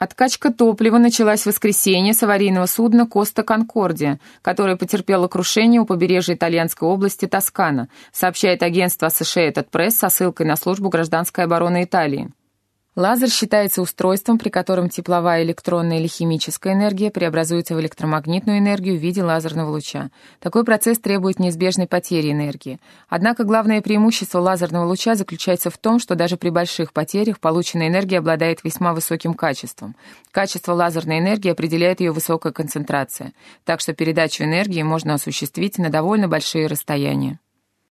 Откачка топлива началась в воскресенье с аварийного судна «Коста Конкордия», которое потерпело крушение у побережья итальянской области Тоскана, сообщает агентство Associated Press со ссылкой на службу гражданской обороны Италии. Лазер считается устройством, при котором тепловая, электронная или химическая энергия преобразуется в электромагнитную энергию в виде лазерного луча. Такой процесс требует неизбежной потери энергии. Однако главное преимущество лазерного луча заключается в том, что даже при больших потерях полученная энергия обладает весьма высоким качеством. Качество лазерной энергии определяет ее высокая концентрация, так что передачу энергии можно осуществить на довольно большие расстояния.